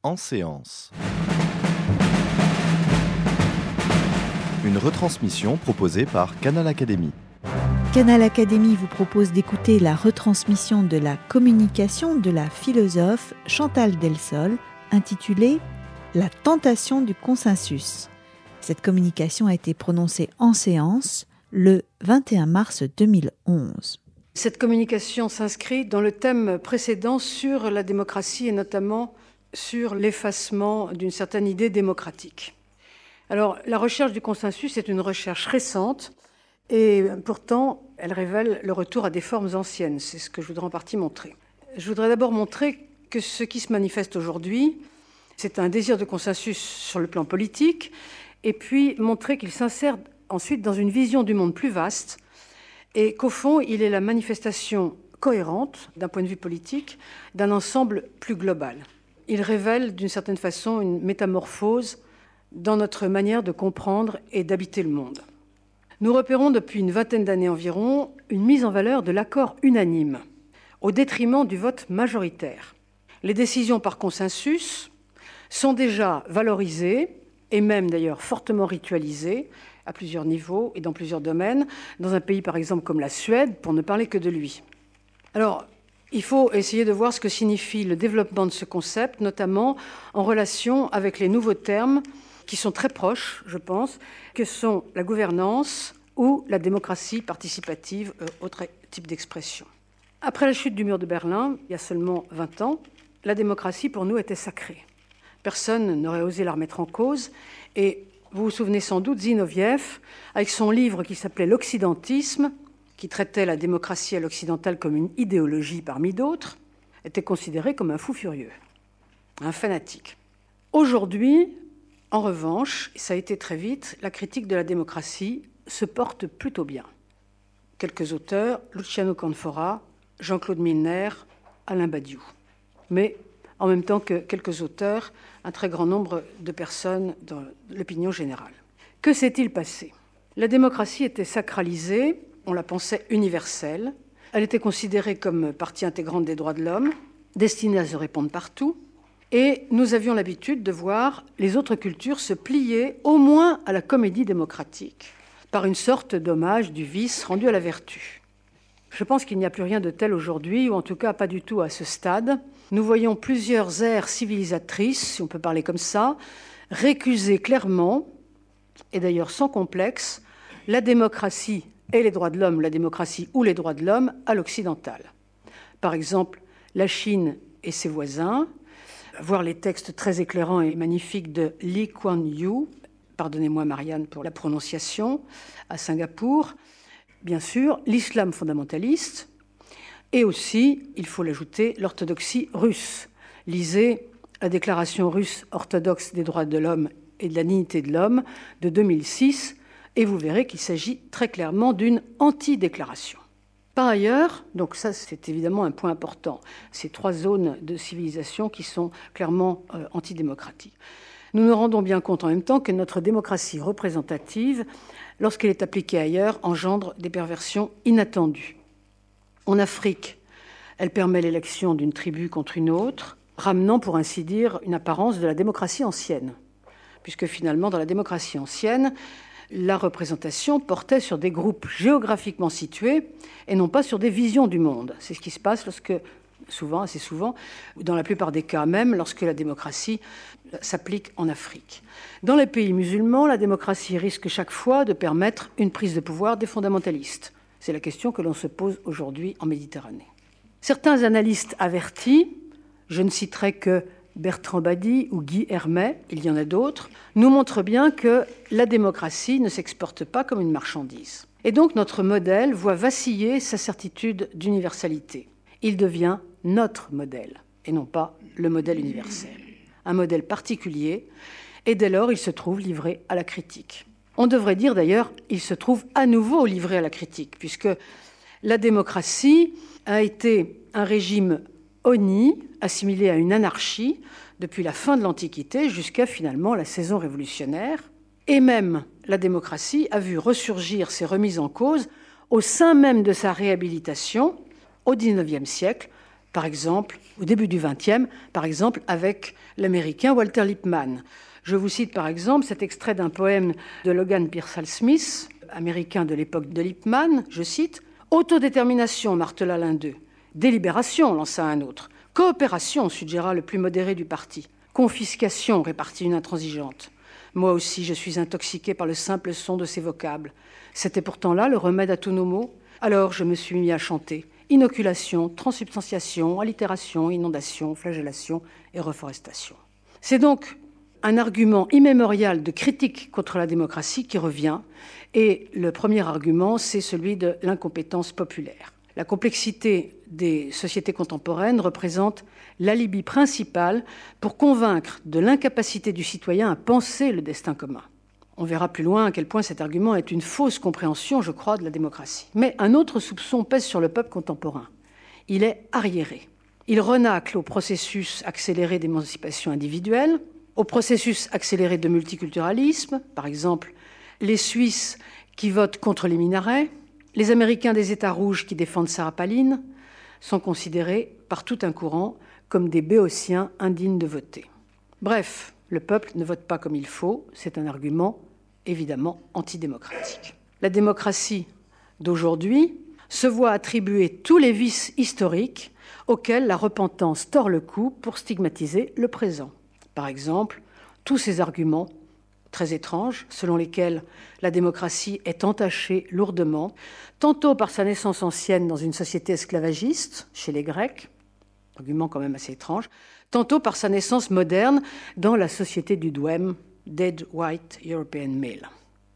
En séance. Une retransmission proposée par Canal Académie. Canal Académie vous propose d'écouter la retransmission de la communication de la philosophe Chantal Delsol, intitulée « La tentation du consensus ». Cette communication a été prononcée en séance le 21 mars 2011. Cette communication s'inscrit dans le thème précédent sur la démocratie et notamment sur l'effacement d'une certaine idée démocratique. Alors, la recherche du consensus est une recherche récente et pourtant, elle révèle le retour à des formes anciennes. C'est ce que je voudrais en partie montrer. Je voudrais d'abord montrer que ce qui se manifeste aujourd'hui, c'est un désir de consensus sur le plan politique et puis montrer qu'il s'insère ensuite dans une vision du monde plus vaste et qu'au fond, il est la manifestation cohérente, d'un point de vue politique, d'un ensemble plus global. Il révèle d'une certaine façon une métamorphose dans notre manière de comprendre et d'habiter le monde. Nous repérons depuis une vingtaine d'années environ une mise en valeur de l'accord unanime, au détriment du vote majoritaire. Les décisions par consensus sont déjà valorisées, et même d'ailleurs fortement ritualisées, à plusieurs niveaux et dans plusieurs domaines, dans un pays par exemple comme la Suède, pour ne parler que de lui. Alors, il faut essayer de voir ce que signifie le développement de ce concept, notamment en relation avec les nouveaux termes qui sont très proches, je pense, que sont la gouvernance ou la démocratie participative, autre type d'expression. Après la chute du mur de Berlin, il y a seulement 20 ans, la démocratie pour nous était sacrée. Personne n'aurait osé la remettre en cause et vous vous souvenez sans doute, Zinoviev, avec son livre qui s'appelait « L'Occidentisme », qui traitait la démocratie à l'occidentale comme une idéologie parmi d'autres, était considéré comme un fou furieux, un fanatique. Aujourd'hui, en revanche, et ça a été très vite, la critique de la démocratie se porte plutôt bien. Quelques auteurs, Luciano Canfora, Jean-Claude Milner, Alain Badiou. Mais en même temps que quelques auteurs, un très grand nombre de personnes dans l'opinion générale. Que s'est-il passé ? La démocratie était sacralisée, on la pensait universelle, elle était considérée comme partie intégrante des droits de l'homme, destinée à se répandre partout, et nous avions l'habitude de voir les autres cultures se plier au moins à la comédie démocratique, par une sorte d'hommage du vice rendu à la vertu. Je pense qu'il n'y a plus rien de tel aujourd'hui, ou en tout cas pas du tout à ce stade. Nous voyons plusieurs aires civilisatrices, si on peut parler comme ça, récuser clairement, et d'ailleurs sans complexe, la démocratie et les droits de l'homme, la démocratie ou les droits de l'homme à l'occidental. Par exemple, la Chine et ses voisins, voir les textes très éclairants et magnifiques de Lee Kuan Yew, pardonnez-moi Marianne pour la prononciation, à Singapour, bien sûr, l'islam fondamentaliste, et aussi, il faut l'ajouter, l'orthodoxie russe. Lisez la déclaration russe orthodoxe des droits de l'homme et de la dignité de l'homme de 2006, et vous verrez qu'il s'agit très clairement d'une anti-déclaration. Par ailleurs, donc ça c'est évidemment un point important, ces trois zones de civilisation qui sont clairement antidémocratiques. Nous nous rendons bien compte en même temps que notre démocratie représentative, lorsqu'elle est appliquée ailleurs, engendre des perversions inattendues. En Afrique, elle permet l'élection d'une tribu contre une autre, ramenant pour ainsi dire une apparence de la démocratie ancienne. Puisque finalement, dans la démocratie ancienne, la représentation portait sur des groupes géographiquement situés et non pas sur des visions du monde. C'est ce qui se passe assez souvent, dans la plupart des cas même, lorsque la démocratie s'applique en Afrique. Dans les pays musulmans, la démocratie risque chaque fois de permettre une prise de pouvoir des fondamentalistes. C'est la question que l'on se pose aujourd'hui en Méditerranée. Certains analystes avertis, je ne citerai que Bertrand Badi ou Guy Hermet, il y en a d'autres, nous montrent bien que la démocratie ne s'exporte pas comme une marchandise. Et donc notre modèle voit vaciller sa certitude d'universalité. Il devient notre modèle, et non pas le modèle universel. Un modèle particulier, et dès lors il se trouve livré à la critique. On devrait dire d'ailleurs, il se trouve à nouveau livré à la critique, puisque la démocratie a été un régime honni, assimilé à une anarchie, depuis la fin de l'Antiquité jusqu'à finalement la saison révolutionnaire. Et même la démocratie a vu ressurgir ses remises en cause au sein même de sa réhabilitation au XIXe siècle Par exemple, au début du XXe, par exemple avec l'Américain Walter Lippmann. Je vous cite par exemple cet extrait d'un poème de Logan Pearsall Smith, américain de l'époque de Lippmann, je cite « Autodétermination, martela l'un d'eux. Délibération, lança un autre. Coopération, suggéra le plus modéré du parti. Confiscation, répartit une intransigeante. Moi aussi, je suis intoxiqué par le simple son de ces vocables. C'était pourtant là le remède à tous nos maux. Alors je me suis mis à chanter. Inoculation, transsubstantiation, allitération, inondation, flagellation et reforestation. » C'est donc un argument immémorial de critique contre la démocratie qui revient. Et le premier argument, c'est celui de l'incompétence populaire. La complexité des sociétés contemporaines représente l'alibi principal pour convaincre de l'incapacité du citoyen à penser le destin commun. On verra plus loin à quel point cet argument est une fausse compréhension, je crois, de la démocratie. Mais un autre soupçon pèse sur le peuple contemporain. Il est arriéré. Il renacle au processus accéléré d'émancipation individuelle, au processus accéléré de multiculturalisme, par exemple les Suisses qui votent contre les minarets, les Américains des États rouges qui défendent Sarah Palin, sont considérés par tout un courant comme des béotiens indignes de voter. Bref, le peuple ne vote pas comme il faut, c'est un argument évidemment antidémocratique. La démocratie d'aujourd'hui se voit attribuer tous les vices historiques auxquels la repentance tord le cou pour stigmatiser le présent. Par exemple, tous ces arguments très étranges, selon lesquels la démocratie est entachée lourdement, tantôt par sa naissance ancienne dans une société esclavagiste, chez les Grecs, argument quand même assez étrange, tantôt par sa naissance moderne dans la société du Dwem, Dead White European Male.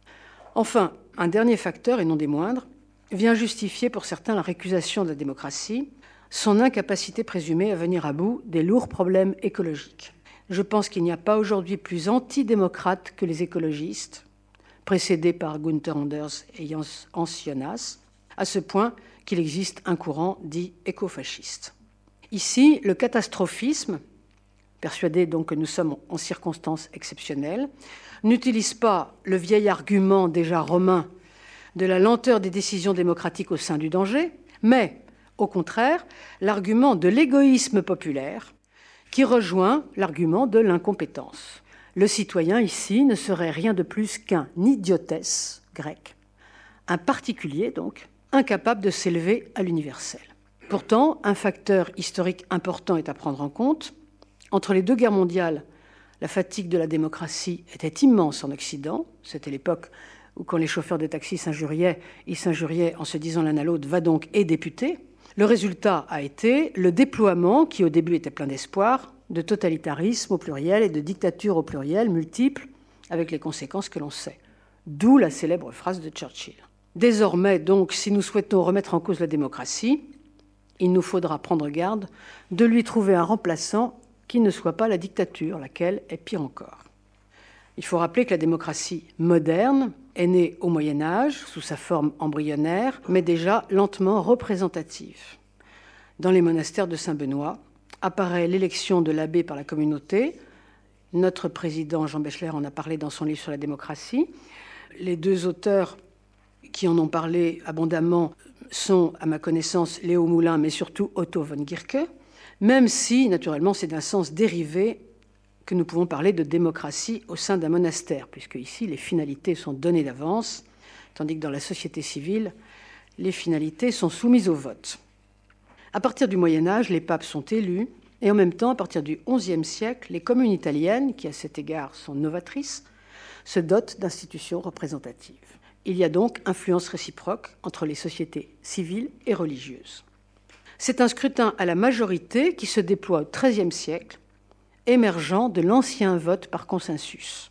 Enfin, un dernier facteur, et non des moindres, vient justifier pour certains la récusation de la démocratie, son incapacité présumée à venir à bout des lourds problèmes écologiques. Je pense qu'il n'y a pas aujourd'hui plus antidémocrate que les écologistes, précédés par Gunther Anders et Hans Jonas, à ce point qu'il existe un courant dit écofasciste. Ici, le catastrophisme, persuadé donc que nous sommes en circonstances exceptionnelles, n'utilise pas le vieil argument déjà romain de la lenteur des décisions démocratiques au sein du danger, mais, au contraire, l'argument de l'égoïsme populaire qui rejoint l'argument de l'incompétence. Le citoyen, ici, ne serait rien de plus qu'un idiotes grec, un particulier, donc, incapable de s'élever à l'universel. Pourtant, un facteur historique important est à prendre en compte. Entre les deux guerres mondiales, la fatigue de la démocratie était immense en Occident. C'était l'époque où, quand les chauffeurs de taxi s'injuriaient, ils s'injuriaient en se disant l'un à l'autre « va donc et député ». Le résultat a été le déploiement, qui au début était plein d'espoir, de totalitarisme au pluriel et de dictature au pluriel multiples, avec les conséquences que l'on sait. D'où la célèbre phrase de Churchill. Désormais, donc, si nous souhaitons remettre en cause la démocratie, il nous faudra prendre garde de lui trouver un remplaçant qui ne soit pas la dictature, laquelle est pire encore. Il faut rappeler que la démocratie moderne est née au Moyen-Âge, sous sa forme embryonnaire, mais déjà lentement représentative. Dans les monastères de Saint-Benoît, apparaît l'élection de l'abbé par la communauté. Notre président Jean Bechler en a parlé dans son livre sur la démocratie. Les deux auteurs qui en ont parlé abondamment sont, à ma connaissance, Léo Moulin, mais surtout Otto von Guericke, même si, naturellement, c'est d'un sens dérivé que nous pouvons parler de démocratie au sein d'un monastère, puisque ici, les finalités sont données d'avance, tandis que dans la société civile, les finalités sont soumises au vote. À partir du Moyen-Âge, les papes sont élus, et en même temps, à partir du XIe siècle, les communes italiennes, qui à cet égard sont novatrices, se dotent d'institutions représentatives. Il y a donc influence réciproque entre les sociétés civiles et religieuses. C'est un scrutin à la majorité qui se déploie au XIIIe siècle, émergeant de l'ancien vote par consensus.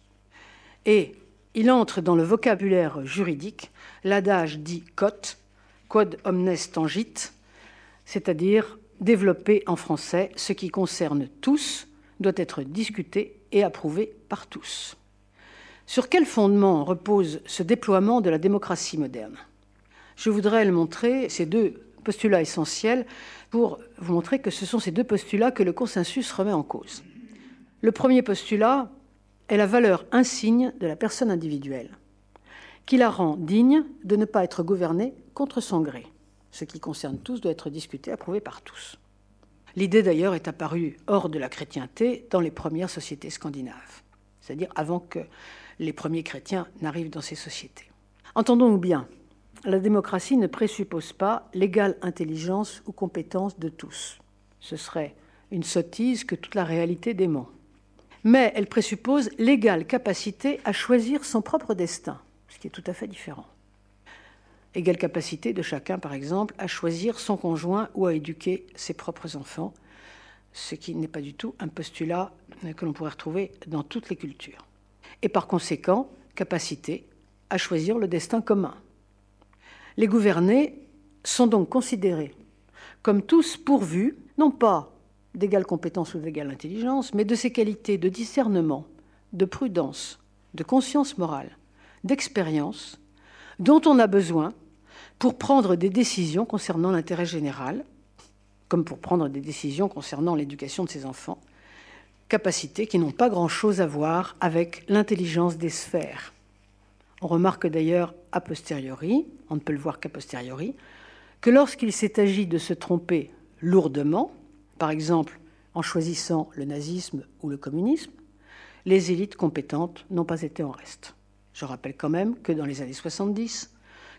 Et il entre dans le vocabulaire juridique l'adage dit quod, quod omnes tangit, c'est-à-dire développé en français, ce qui concerne tous doit être discuté et approuvé par tous. Sur quel fondement repose ce déploiement de la démocratie moderne ? Je voudrais le montrer, ces deux postulats essentiels, pour vous montrer que ce sont ces deux postulats que le consensus remet en cause. Le premier postulat est la valeur insigne de la personne individuelle, qui la rend digne de ne pas être gouvernée contre son gré. Ce qui concerne tous doit être discuté, approuvé par tous. L'idée d'ailleurs est apparue hors de la chrétienté dans les premières sociétés scandinaves, c'est-à-dire avant que les premiers chrétiens n'arrivent dans ces sociétés. Entendons-nous bien, la démocratie ne présuppose pas l'égale intelligence ou compétence de tous. Ce serait une sottise que toute la réalité dément. Mais elle présuppose l'égale capacité à choisir son propre destin, ce qui est tout à fait différent. Égale capacité de chacun, par exemple, à choisir son conjoint ou à éduquer ses propres enfants, ce qui n'est pas du tout un postulat que l'on pourrait retrouver dans toutes les cultures. Et par conséquent, capacité à choisir le destin commun. Les gouvernés sont donc considérés comme tous pourvus, non pas d'égale compétence ou d'égale intelligence, mais de ces qualités de discernement, de prudence, de conscience morale, d'expérience, dont on a besoin pour prendre des décisions concernant l'intérêt général, comme pour prendre des décisions concernant l'éducation de ses enfants, capacités qui n'ont pas grand-chose à voir avec l'intelligence des sphères. On remarque d'ailleurs a posteriori, on ne peut le voir qu'a posteriori, que lorsqu'il s'est agi de se tromper lourdement, par exemple en choisissant le nazisme ou le communisme, les élites compétentes n'ont pas été en reste. Je rappelle quand même que dans les années 70,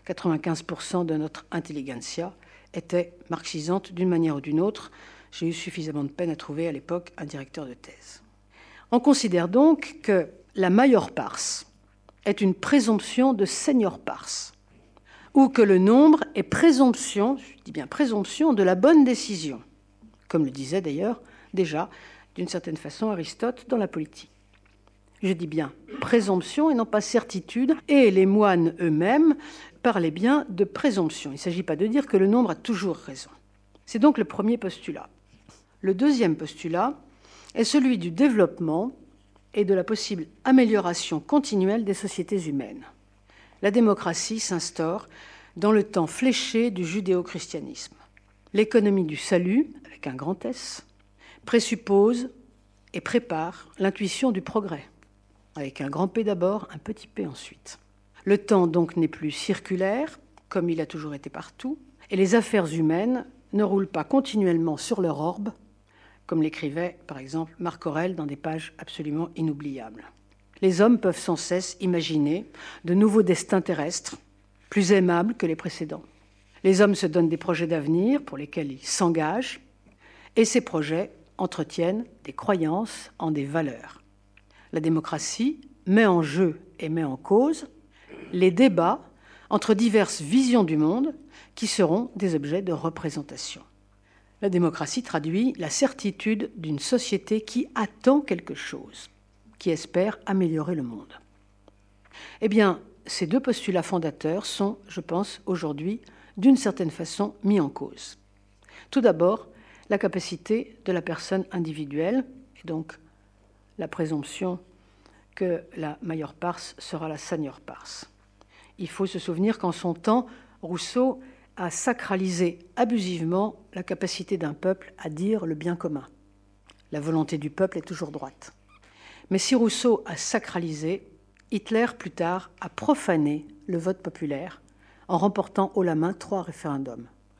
95% de notre intelligentsia était marxisante d'une manière ou d'une autre. J'ai eu suffisamment de peine à trouver à l'époque un directeur de thèse. On considère donc que la major pars est une présomption de senior pars, ou que le nombre est présomption, je dis bien présomption, de la bonne décision, comme le disait d'ailleurs déjà d'une certaine façon Aristote dans la Politique. Je dis bien présomption et non pas certitude, et les moines eux-mêmes parlaient bien de présomption. Il ne s'agit pas de dire que le nombre a toujours raison. C'est donc le premier postulat. Le deuxième postulat est celui du développement et de la possible amélioration continuelle des sociétés humaines. La démocratie s'instaure dans le temps fléché du judéo-christianisme. L'économie du salut, avec un grand S, présuppose et prépare l'intuition du progrès, avec un grand P d'abord, un petit p ensuite. Le temps donc n'est plus circulaire, comme il a toujours été partout, et les affaires humaines ne roulent pas continuellement sur leur orbe, comme l'écrivait par exemple Marc Aurèle dans des pages absolument inoubliables. Les hommes peuvent sans cesse imaginer de nouveaux destins terrestres, plus aimables que les précédents. Les hommes se donnent des projets d'avenir pour lesquels ils s'engagent, et ces projets entretiennent des croyances en des valeurs. La démocratie met en jeu et met en cause les débats entre diverses visions du monde qui seront des objets de représentation. La démocratie traduit la certitude d'une société qui attend quelque chose, qui espère améliorer le monde. Eh bien, ces deux postulats fondateurs sont, je pense, aujourd'hui, d'une certaine façon, mis en cause. Tout d'abord, la capacité de la personne individuelle, et donc la présomption que la major pars sera la senior pars. Il faut se souvenir qu'en son temps, Rousseau a sacralisé abusivement la capacité d'un peuple à dire le bien commun. La volonté du peuple est toujours droite. Mais si Rousseau a sacralisé, Hitler, plus tard, a profané le vote populaire en remportant haut la main 3 référenda.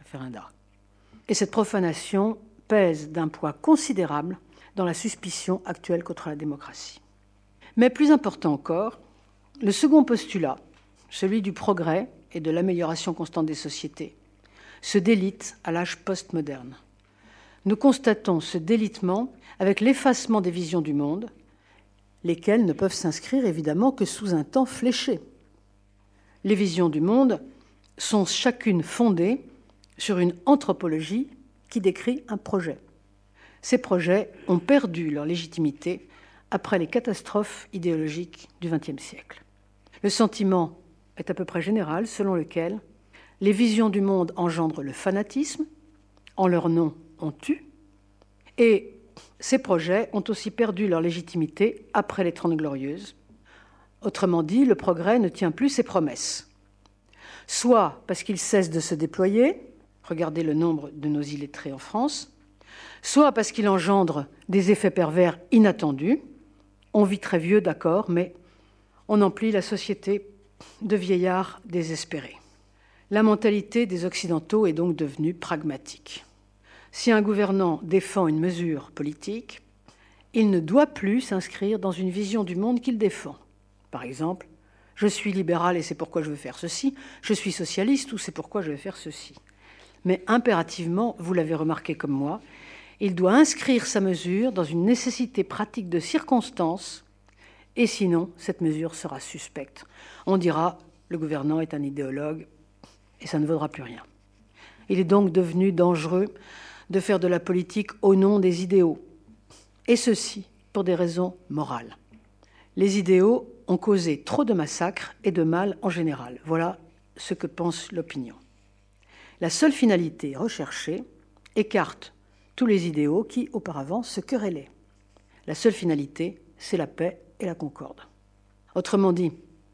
Et cette profanation pèse d'un poids considérable dans la suspicion actuelle contre la démocratie. Mais plus important encore, le second postulat, celui du progrès et de l'amélioration constante des sociétés, se délite à l'âge postmoderne. Nous constatons ce délitement avec l'effacement des visions du monde, lesquelles ne peuvent s'inscrire évidemment que sous un temps fléché. Les visions du monde sont chacune fondées sur une anthropologie qui décrit un projet. Ces projets ont perdu leur légitimité après les catastrophes idéologiques du XXe siècle. Le sentiment est à peu près général selon lequel les visions du monde engendrent le fanatisme, en leur nom on tue, et ces projets ont aussi perdu leur légitimité après les Trente Glorieuses. Autrement dit, le progrès ne tient plus ses promesses. Soit parce qu'il cesse de se déployer, regardez le nombre de nos illettrés en France, soit parce qu'il engendre des effets pervers inattendus. On vit très vieux, d'accord, mais on emplit la société de vieillards désespérés. La mentalité des Occidentaux est donc devenue pragmatique. Si un gouvernant défend une mesure politique, il ne doit plus s'inscrire dans une vision du monde qu'il défend. Par exemple, je suis libéral et c'est pourquoi je veux faire ceci, je suis socialiste ou c'est pourquoi je vais faire ceci. Mais impérativement, vous l'avez remarqué comme moi, il doit inscrire sa mesure dans une nécessité pratique de circonstance, et sinon, cette mesure sera suspecte. On dira, le gouvernant est un idéologue, et ça ne vaudra plus rien. Il est donc devenu dangereux de faire de la politique au nom des idéaux, et ceci pour des raisons morales. Les idéaux ont causé trop de massacres et de mal en général. Voilà ce que pense l'opinion. La seule finalité recherchée écarte tous les idéaux qui, auparavant, se querellaient. La seule finalité, c'est la paix et la concorde. Autrement dit,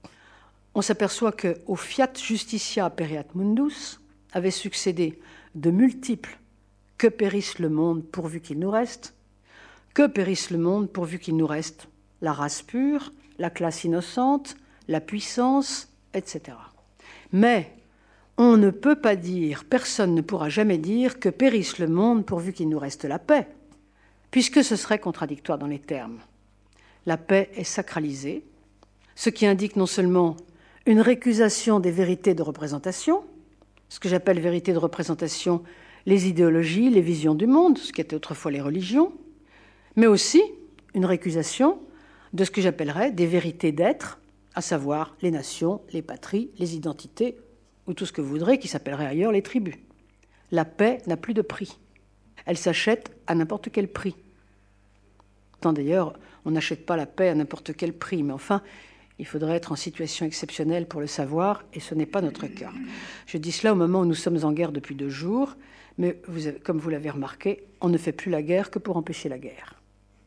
on s'aperçoit qu'au fiat justitia pereat mundus avaient succédé de multiples « que périsse le monde pourvu qu'il nous reste », que périsse le monde pourvu qu'il nous reste la race pure, la classe innocente, la puissance, etc. Mais on ne peut pas dire, personne ne pourra jamais dire que périsse le monde pourvu qu'il nous reste la paix, puisque ce serait contradictoire dans les termes. La paix est sacralisée, ce qui indique non seulement une récusation des vérités de représentation, ce que j'appelle vérité de représentation, les idéologies, les visions du monde, ce qui était autrefois les religions, mais aussi une récusation de ce que j'appellerais des vérités d'être, à savoir les nations, les patries, les identités, ou tout ce que vous voudrez, qui s'appellerait ailleurs les tribus. La paix n'a plus de prix. Elle s'achète à n'importe quel prix. Tant d'ailleurs, on n'achète pas la paix à n'importe quel prix, mais enfin, il faudrait être en situation exceptionnelle pour le savoir, et ce n'est pas notre cas. Je dis cela au moment où nous sommes en guerre depuis 2 jours, mais comme vous l'avez remarqué, on ne fait plus la guerre que pour empêcher la guerre.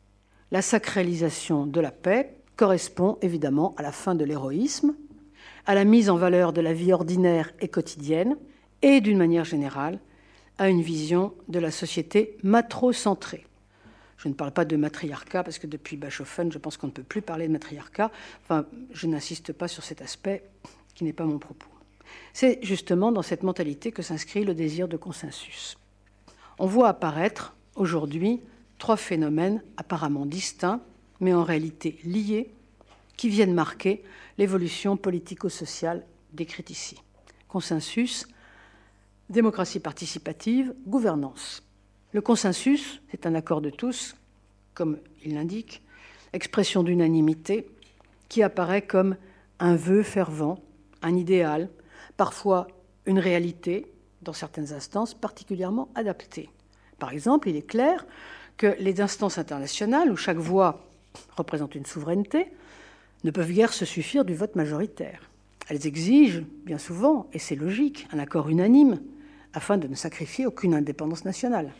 La sacralisation de la paix correspond évidemment à la fin de l'héroïsme, à la mise en valeur de la vie ordinaire et quotidienne, et d'une manière générale, à une vision de la société matrocentrée. Je ne parle pas de matriarcat, parce que depuis Bachofen, je pense qu'on ne peut plus parler de matriarcat. Enfin, je n'insiste pas sur cet aspect qui n'est pas mon propos. C'est justement dans cette mentalité que s'inscrit le désir de consensus. On voit apparaître aujourd'hui 3 phénomènes apparemment distincts, mais en réalité liés, qui viennent marquer l'évolution politico-sociale décrite ici. Consensus, démocratie participative, gouvernance. Le consensus, c'est un accord de tous, comme il l'indique, expression d'unanimité, qui apparaît comme un vœu fervent, un idéal, parfois une réalité, dans certaines instances particulièrement adaptée. Par exemple, il est clair que les instances internationales, où chaque voix représente une souveraineté, ne peuvent guère se suffire du vote majoritaire. Elles exigent, bien souvent, et c'est logique, un accord unanime, afin de ne sacrifier aucune indépendance nationale.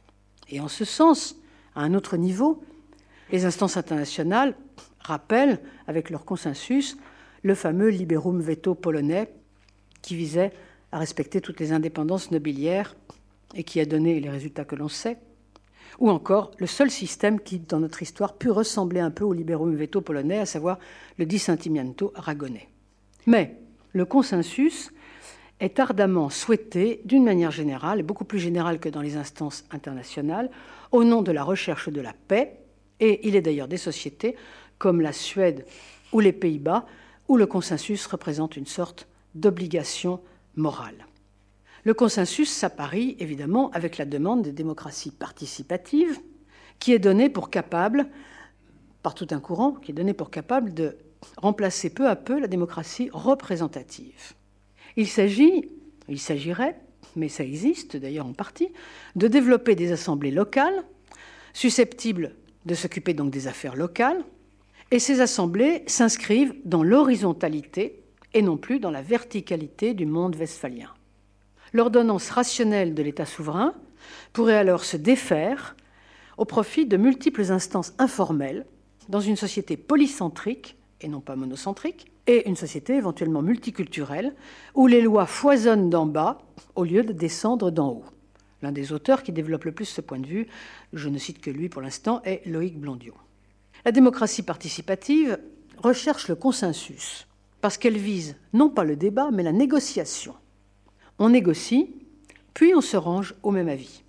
Et en ce sens, à un autre niveau, les instances internationales rappellent, avec leur consensus, le fameux liberum veto polonais, qui visait à respecter toutes les indépendances nobiliaires et qui a donné les résultats que l'on sait, ou encore le seul système qui, dans notre histoire, put ressembler un peu au liberum veto polonais, à savoir le disentimiento aragonais. Mais le consensus est ardemment souhaité, d'une manière générale, et beaucoup plus générale que dans les instances internationales, au nom de la recherche de la paix, et il est d'ailleurs des sociétés, comme la Suède ou les Pays-Bas, où le consensus représente une sorte d'obligation morale. Le consensus s'apparie évidemment avec la demande de démocratie participative, qui est donnée pour capable, par tout un courant, qui est donnée pour capable de remplacer peu à peu la démocratie représentative. Il s'agirait, mais ça existe d'ailleurs en partie, de développer des assemblées locales, susceptibles de s'occuper donc des affaires locales, et ces assemblées s'inscrivent dans l'horizontalité et non plus dans la verticalité du monde westphalien. L'ordonnance rationnelle de l'État souverain pourrait alors se défaire au profit de multiples instances informelles dans une société polycentrique et non pas monocentrique, et une société éventuellement multiculturelle où les lois foisonnent d'en bas au lieu de descendre d'en haut. L'un des auteurs qui développe le plus ce point de vue, je ne cite que lui pour l'instant, est Loïc Blondiot. La démocratie participative recherche le consensus parce qu'elle vise non pas le débat mais la négociation. On négocie, puis on se range au même avis.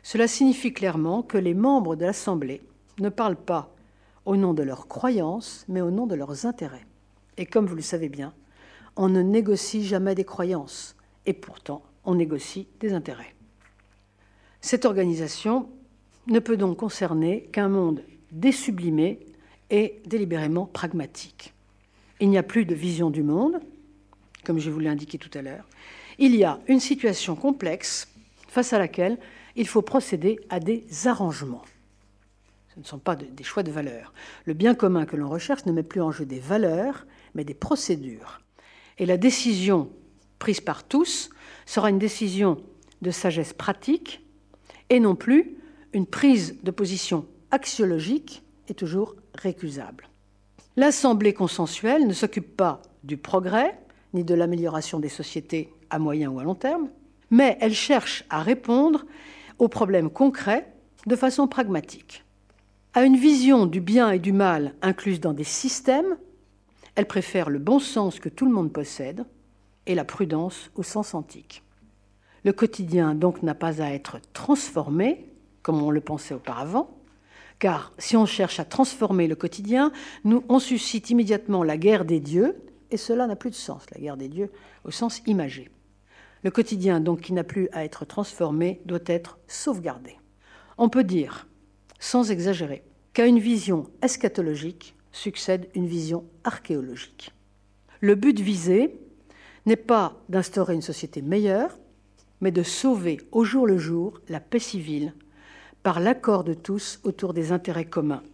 Cela signifie clairement que les membres de l'Assemblée ne parlent pas au nom de leurs croyances, mais au nom de leurs intérêts. Et comme vous le savez bien, on ne négocie jamais des croyances, et pourtant on négocie des intérêts. Cette organisation ne peut donc concerner qu'un monde désublimé et délibérément pragmatique. Il n'y a plus de vision du monde, comme je vous l'ai indiqué tout à l'heure. Il y a une situation complexe face à laquelle il faut procéder à des arrangements. Ce ne sont pas des choix de valeurs. Le bien commun que l'on recherche ne met plus en jeu des valeurs, mais des procédures. Et la décision prise par tous sera une décision de sagesse pratique et non plus une prise de position axiologique et toujours récusable. L'Assemblée consensuelle ne s'occupe pas du progrès ni de l'amélioration des sociétés à moyen ou à long terme, mais elle cherche à répondre aux problèmes concrets de façon pragmatique. À une vision du bien et du mal incluse dans des systèmes, elle préfère le bon sens que tout le monde possède et la prudence au sens antique. Le quotidien, donc, n'a pas à être transformé, comme on le pensait auparavant, car si on cherche à transformer le quotidien, on suscite immédiatement la guerre des dieux, et cela n'a plus de sens, la guerre des dieux au sens imagé. Le quotidien, donc, qui n'a plus à être transformé, doit être sauvegardé. On peut dire, sans exagérer, qu'à une vision eschatologique succède une vision archéologique. Le but visé n'est pas d'instaurer une société meilleure, mais de sauver au jour le jour la paix civile par l'accord de tous autour des intérêts communs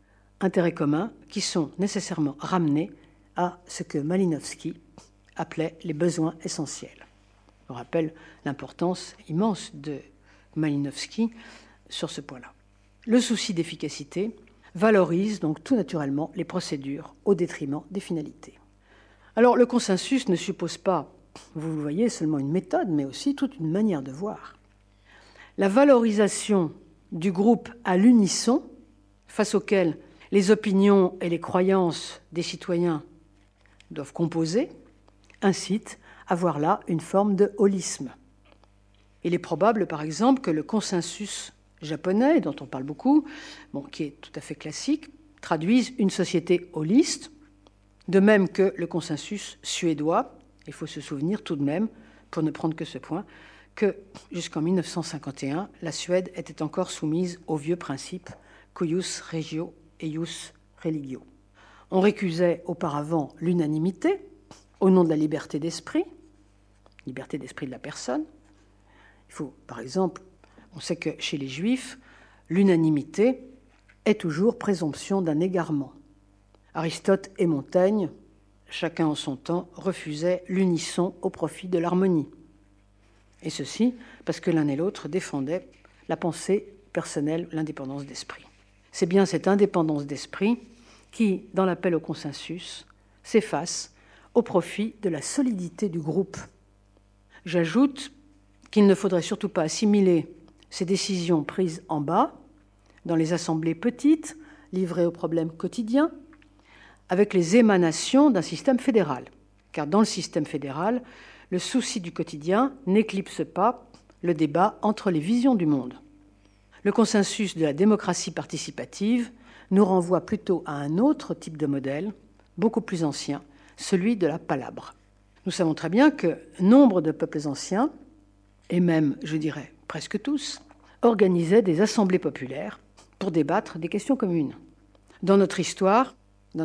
qui sont nécessairement ramenés à ce que Malinowski appelait les besoins essentiels. Je rappelle l'importance immense de Malinowski sur ce point-là. Le souci d'efficacité valorise donc tout naturellement les procédures au détriment des finalités. Alors le consensus ne suppose pas, vous le voyez, seulement une méthode, mais aussi toute une manière de voir. La valorisation du groupe à l'unisson, face auquel les opinions et les croyances des citoyens doivent composer, incite à voir là une forme de holisme. Il est probable, par exemple, que le consensus japonais, dont on parle beaucoup, qui est tout à fait classique, traduise une société holiste, de même que le consensus suédois. Il faut se souvenir tout de même, pour ne prendre que ce point, que jusqu'en 1951, la Suède était encore soumise au vieux principe cuius regio eius religio. On récusait auparavant l'unanimité au nom de la liberté d'esprit de la personne. Il faut, par exemple, on sait que chez les Juifs, l'unanimité est toujours présomption d'un égarement. Aristote et Montaigne, chacun en son temps, refusaient l'unisson au profit de l'harmonie. Et ceci parce que l'un et l'autre défendaient la pensée personnelle, l'indépendance d'esprit. C'est bien cette indépendance d'esprit qui, dans l'appel au consensus, s'efface au profit de la solidité du groupe. J'ajoute qu'il ne faudrait surtout pas assimiler ces décisions prises en bas, dans les assemblées petites, livrées aux problèmes quotidiens, avec les émanations d'un système fédéral. Car dans le système fédéral, le souci du quotidien n'éclipse pas le débat entre les visions du monde. Le consensus de la démocratie participative nous renvoie plutôt à un autre type de modèle, beaucoup plus ancien, celui de la palabre. Nous savons très bien que nombre de peuples anciens, et même, je dirais, presque tous, organisaient des assemblées populaires pour débattre des questions communes. Dans notre histoire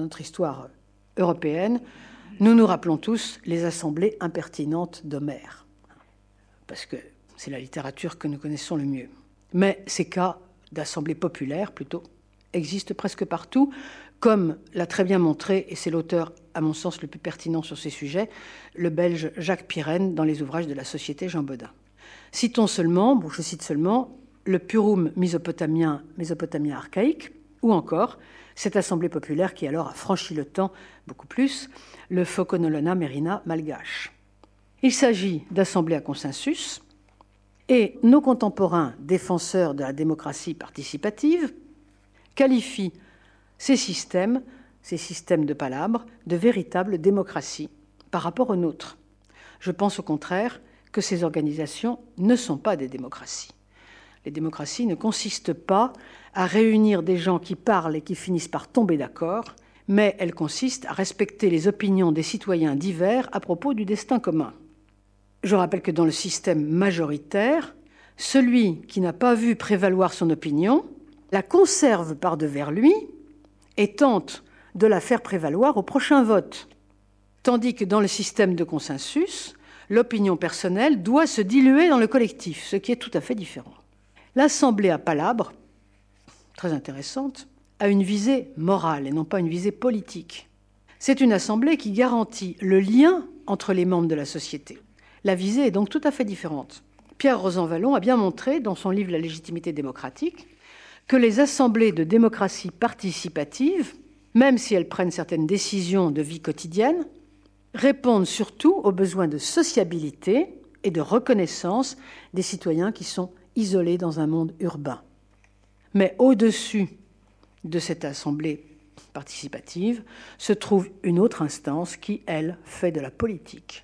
européenne, nous nous rappelons tous les assemblées impertinentes d'Homère, parce que c'est la littérature que nous connaissons le mieux. Mais ces cas d'assemblées populaires, plutôt, existent presque partout, comme l'a très bien montré, et c'est l'auteur, à mon sens, le plus pertinent sur ces sujets, le Belge Jacques Pirenne, dans les ouvrages de la Société Jean Bodin. Citons seulement, je cite seulement, le Purum mésopotamien archaïque, ou encore cette assemblée populaire qui alors a franchi le temps beaucoup plus, le Fokonolona Merina malgache. Il s'agit d'assemblées à consensus, et nos contemporains défenseurs de la démocratie participative qualifient ces systèmes de palabres, de véritables démocraties par rapport aux nôtres. Je pense au contraire que ces organisations ne sont pas des démocraties. Les démocraties ne consistent pas à réunir des gens qui parlent et qui finissent par tomber d'accord, mais elles consistent à respecter les opinions des citoyens divers à propos du destin commun. Je rappelle que dans le système majoritaire, celui qui n'a pas vu prévaloir son opinion la conserve par-devers lui et tente de la faire prévaloir au prochain vote. Tandis que dans le système de consensus, l'opinion personnelle doit se diluer dans le collectif, ce qui est tout à fait différent. L'Assemblée à palabre, très intéressante, a une visée morale et non pas une visée politique. C'est une assemblée qui garantit le lien entre les membres de la société. La visée est donc tout à fait différente. Pierre Rosanvallon a bien montré, dans son livre « La légitimité démocratique », que les assemblées de démocratie participative, même si elles prennent certaines décisions de vie quotidienne, répondent surtout aux besoins de sociabilité et de reconnaissance des citoyens qui sont isolés dans un monde urbain. Mais au-dessus de cette assemblée participative se trouve une autre instance qui, elle, fait de la politique.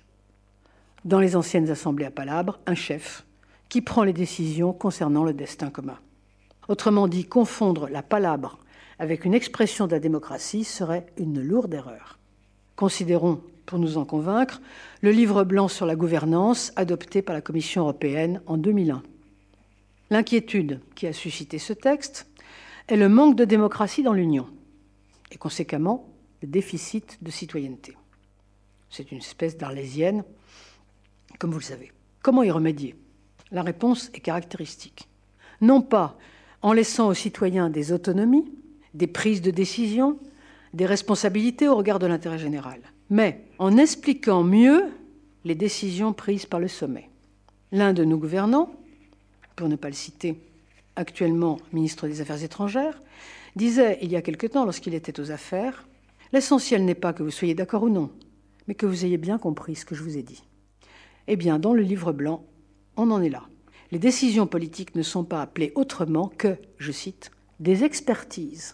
Dans les anciennes assemblées à palabre, un chef qui prend les décisions concernant le destin commun. Autrement dit, confondre la palabre avec une expression de la démocratie serait une lourde erreur. Considérons, pour nous en convaincre, le livre blanc sur la gouvernance adopté par la Commission européenne en 2001. L'inquiétude qui a suscité ce texte est le manque de démocratie dans l'Union et conséquemment le déficit de citoyenneté. C'est une espèce d'arlésienne, comme vous le savez. Comment y remédier ? La réponse est caractéristique. Non pas en laissant aux citoyens des autonomies, des prises de décision, des responsabilités au regard de l'intérêt général, mais en expliquant mieux les décisions prises par le sommet. L'un de nos gouvernants, pour ne pas le citer, actuellement ministre des Affaires étrangères, disait il y a quelque temps, lorsqu'il était aux affaires, « L'essentiel n'est pas que vous soyez d'accord ou non, mais que vous ayez bien compris ce que je vous ai dit. » Eh bien, dans le livre blanc, on en est là. Les décisions politiques ne sont pas appelées autrement que, je cite, « des expertises ».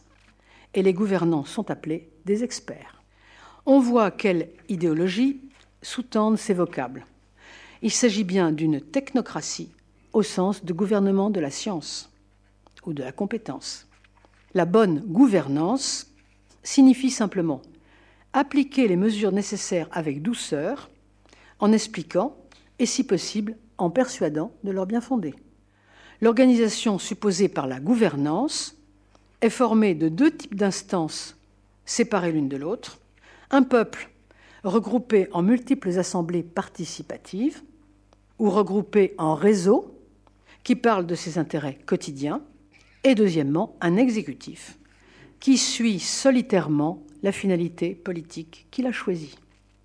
Et les gouvernants sont appelés des experts. On voit quelle idéologie sous-tendent ces vocables. Il s'agit bien d'une technocratie au sens de gouvernement de la science ou de la compétence. La bonne gouvernance signifie simplement appliquer les mesures nécessaires avec douceur, en expliquant et, si possible, en persuadant de leur bien fondé. L'organisation supposée par la gouvernance est formée de deux types d'instances séparées l'une de l'autre. Un peuple regroupé en multiples assemblées participatives ou regroupé en réseaux qui parlent de ses intérêts quotidiens. Et deuxièmement, un exécutif qui suit solitairement la finalité politique qu'il a choisie.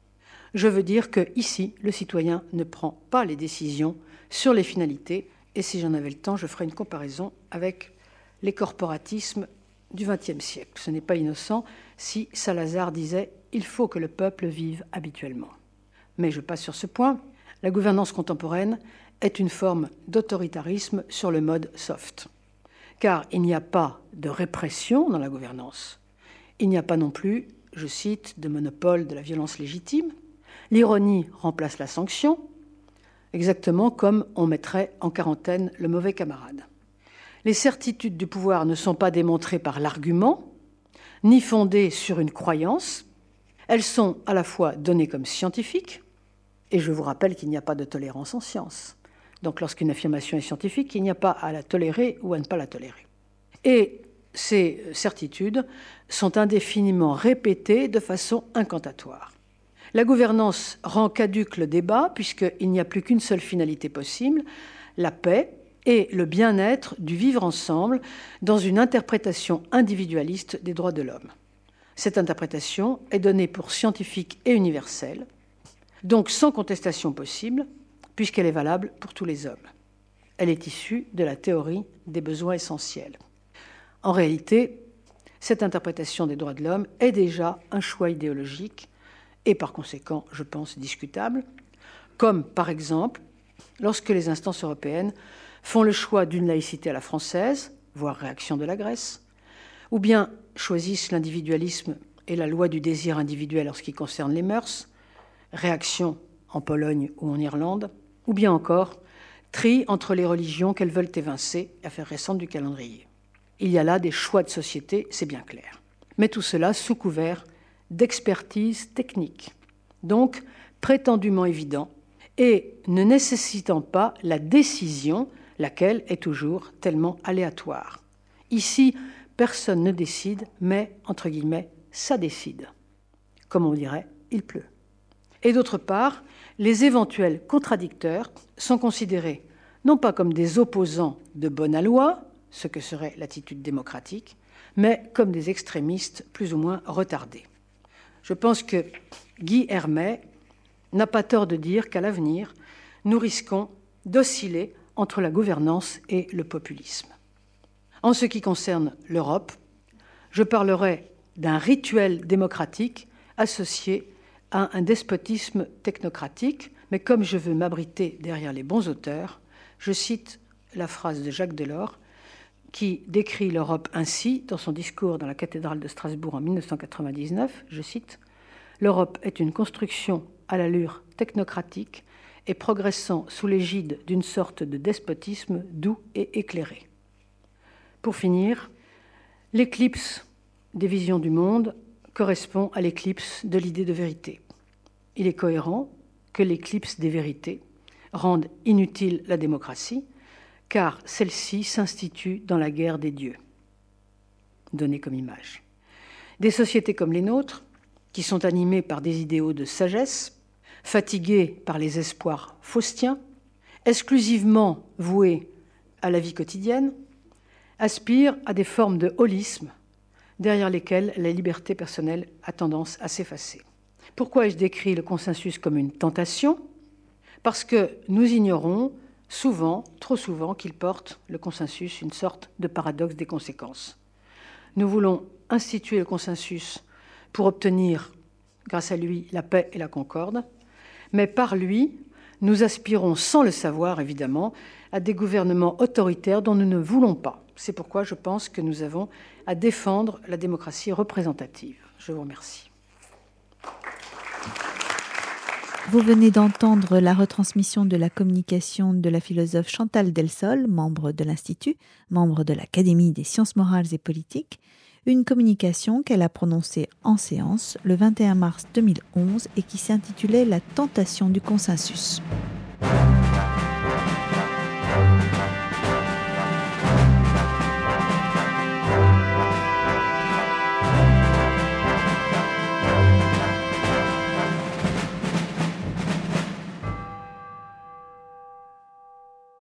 Je veux dire qu'ici, le citoyen ne prend pas les décisions sur les finalités, et si j'en avais le temps, je ferai une comparaison avec les corporatismes du XXe siècle. Ce n'est pas innocent si Salazar disait « il faut que le peuple vive habituellement ». Mais je passe sur ce point. La gouvernance contemporaine est une forme d'autoritarisme sur le mode soft. Car il n'y a pas de répression dans la gouvernance. Il n'y a pas non plus, je cite, de monopole de la violence légitime. L'ironie remplace la sanction, exactement comme on mettrait en quarantaine le mauvais camarade. Les certitudes du pouvoir ne sont pas démontrées par l'argument, ni fondées sur une croyance. Elles sont à la fois données comme scientifiques, et je vous rappelle qu'il n'y a pas de tolérance en science. Donc lorsqu'une affirmation est scientifique, il n'y a pas à la tolérer ou à ne pas la tolérer. Et ces certitudes sont indéfiniment répétées de façon incantatoire. La gouvernance rend caduc le débat puisqu'il n'y a plus qu'une seule finalité possible, la paix et le bien-être du vivre ensemble dans une interprétation individualiste des droits de l'homme. Cette interprétation est donnée pour scientifique et universelle, donc sans contestation possible, puisqu'elle est valable pour tous les hommes. Elle est issue de la théorie des besoins essentiels. En réalité, cette interprétation des droits de l'homme est déjà un choix idéologique et par conséquent, je pense, discutable, comme par exemple lorsque les instances européennes font le choix d'une laïcité à la française, voire réaction de la Grèce, ou bien choisissent l'individualisme et la loi du désir individuel en ce qui concerne les mœurs, réaction en Pologne ou en Irlande, ou bien encore trient entre les religions qu'elles veulent évincer, affaire récente du calendrier. Il y a là des choix de société, c'est bien clair. Mais tout cela sous couvert d'expertise technique, donc prétendument évident, et ne nécessitant pas la décision, laquelle est toujours tellement aléatoire. Ici, personne ne décide, mais, entre guillemets, ça décide. Comme on dirait, il pleut. Et d'autre part, les éventuels contradicteurs sont considérés non pas comme des opposants de bonne loi, ce que serait l'attitude démocratique, mais comme des extrémistes plus ou moins retardés. Je pense que Guy Hermet n'a pas tort de dire qu'à l'avenir, nous risquons d'osciller entre la gouvernance et le populisme. En ce qui concerne l'Europe, je parlerai d'un rituel démocratique associé à un despotisme technocratique, mais comme je veux m'abriter derrière les bons auteurs, je cite la phrase de Jacques Delors qui décrit l'Europe ainsi dans son discours dans la cathédrale de Strasbourg en 1999, je cite « L'Europe est une construction à l'allure technocratique et progressant sous l'égide d'une sorte de despotisme doux et éclairé. » Pour finir, l'éclipse des visions du monde correspond à l'éclipse de l'idée de vérité. Il est cohérent que l'éclipse des vérités rende inutile la démocratie, car celle-ci s'institue dans la guerre des dieux, donnée comme image. Des sociétés comme les nôtres, qui sont animées par des idéaux de sagesse, fatiguées par les espoirs faustiens, exclusivement vouées à la vie quotidienne, aspirent à des formes de holisme derrière lesquelles la liberté personnelle a tendance à s'effacer. Pourquoi ai-je décrit le consensus comme une tentation ? Parce que nous ignorons souvent, trop souvent, qu'il porte, le consensus, une sorte de paradoxe des conséquences. Nous voulons instituer le consensus pour obtenir, grâce à lui, la paix et la concorde, mais par lui, nous aspirons, sans le savoir évidemment, à des gouvernements autoritaires dont nous ne voulons pas. C'est pourquoi je pense que nous avons à défendre la démocratie représentative. Je vous remercie. Vous venez d'entendre la retransmission de la communication de la philosophe Chantal Delsol, membre de l'Institut, membre de l'Académie des sciences morales et politiques, une communication qu'elle a prononcée en séance le 21 mars 2011 et qui s'intitulait « La tentation du consensus ».